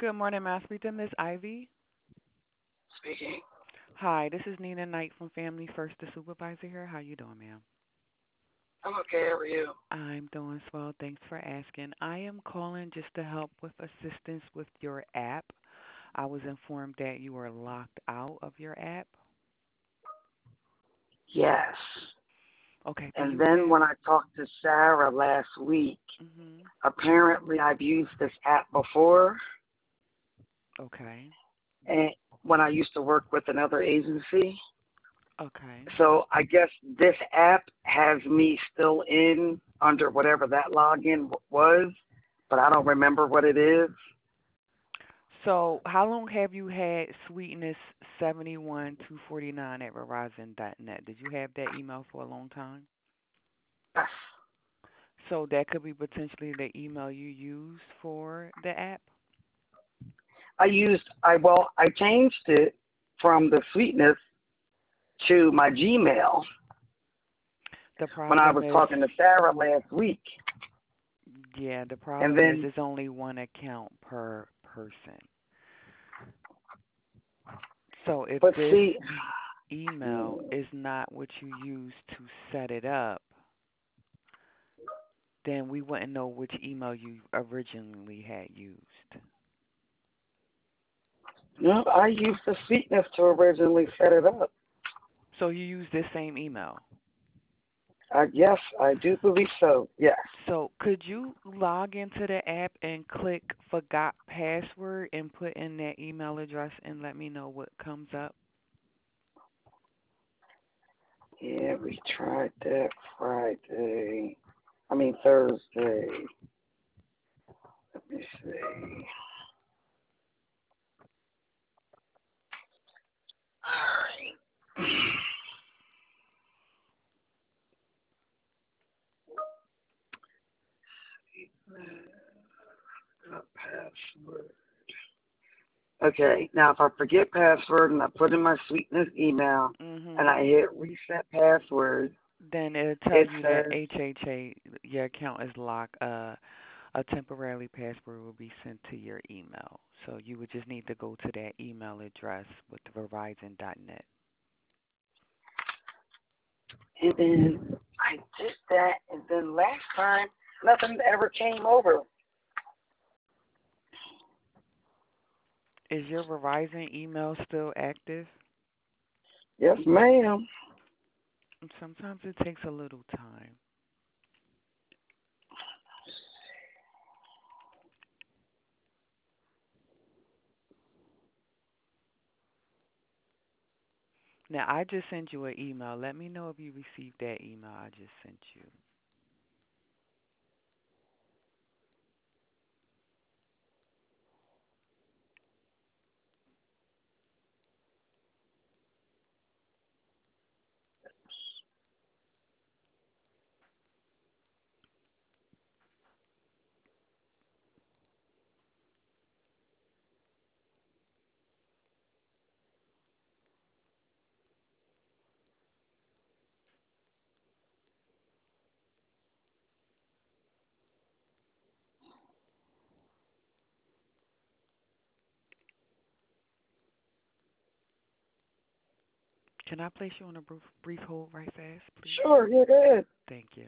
Good morning, Master Speaker, Miss Ivy. Speaking. Hi, this is Nina Knight from Family First, the supervisor here. How you doing, ma'am? I'm okay. How are you? I'm doing swell. Thanks for asking. I am calling just to help with assistance with your app. I was informed that you were locked out of your app. Yes. Okay, do And you then have? when I talked to Sarah last week, Mhm. apparently I've used this app before, Okay. and when I used to work with another agency. Okay. So I guess this app has me still in under whatever that login was, but I don't remember what it is. So, how long have you had Sweetness 71249 at Verizon.net? Did you have that email for a long time? Yes. So that could be potentially the email you use for the app. I changed it from the sweetness to my Gmail The when I problem was is, talking to Sarah last week. yeah, the And problem is then it's only one account per person. So if But this see, email is not what you use to set it up, then we wouldn't know which email you originally had used. no, I used the sweetness to originally set it up. So you use this same email. Yes, I do believe so. Yes. So could you log into the app and click forgot password and put in that email address and let me know what comes up? Yeah, we tried that Friday. I mean Thursday. Let me see. All right. Password. Okay, now if I forget password and I put in my sweetness email and Mhm. I hit reset password, Then it'll tell it you that says, HHA your account is locked. A temporary password will be sent to your email. So you would just need to go to that email address with Verizon.net. and then I did that, and then last time nothing ever came over. Is your Verizon email still active? Yes, ma'am. Sometimes it takes a little time. Now I just sent you an email. Let me know if you received that email I just sent you. Can I place you on a brief hold right fast, please? Sure, you're good. Thank you.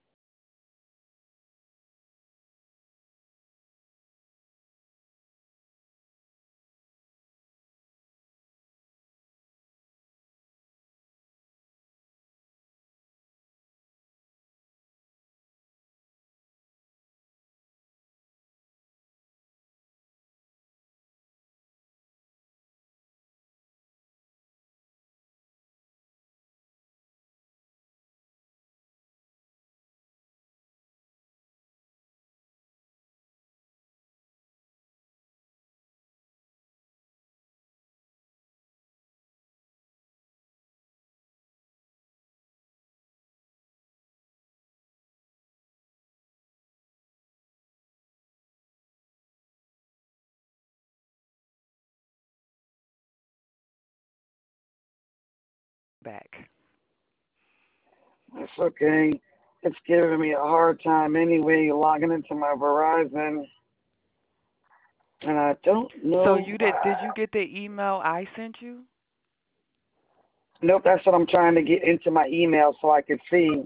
Back. That's okay. It's giving me a hard time anyway logging into my Verizon. And I don't So know you did why. you get the email I sent you? Nope, that's what I'm trying to get into my email so I can see.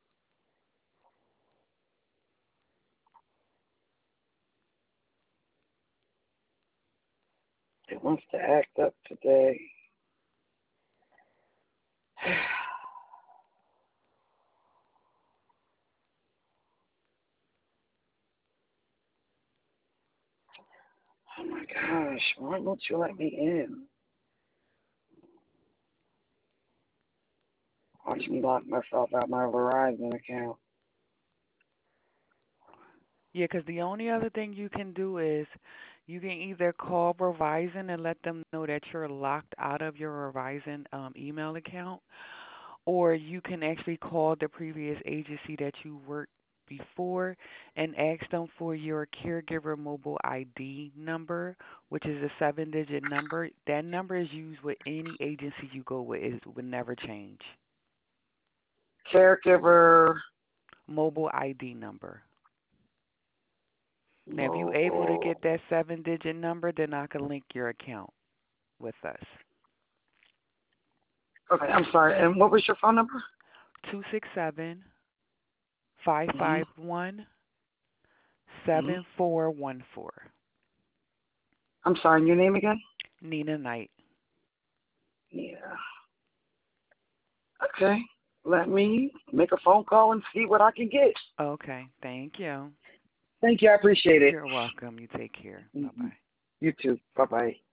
It wants to act up today. Oh my gosh, why won't you let me in? Watch me lock myself out my Verizon account. Yeah, 'cause the only other thing you can do is you can either call Verizon and let them know that you're locked out of your Verizon email account, or you can actually call the previous agency that you worked before and ask them for your caregiver mobile ID number, which is a 7-digit number. That number is used with any agency you go with. It would never change. Caregiver Mobile ID number. Now, if you're able to mobile. get that 7-digit number, then I can link your account with us. Okay, I'm sorry. And what was your phone number? 267 five Mm-hmm. five one Mm-hmm. 7414. I'm sorry, and your name again? Nina Knight. Yeah. Okay. Let me make a phone call and see what I can get. Okay, thank you. Thank you. I appreciate it. You're welcome. You take care. Mhm. Bye-bye. You too. Bye-bye.